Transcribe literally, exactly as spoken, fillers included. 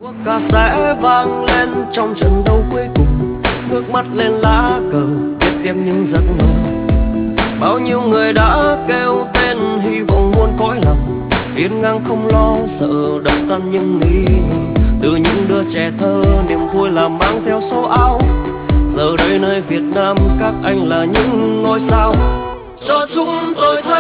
Quốc ca sẽ vang lên trong trận đấu cuối cùng, ngước mắt lên lá cờ viết tiếp những giấc mơ. Bao nhiêu người đã kêu tên hy vọng muôn cõi lòng, yên ngang không lo sợ đập tan những nghi. Từ những đứa trẻ thơ niềm vui là mang theo số áo, giờ đây nơi Việt Nam các anh là những ngôi sao cho chúng tôi thấy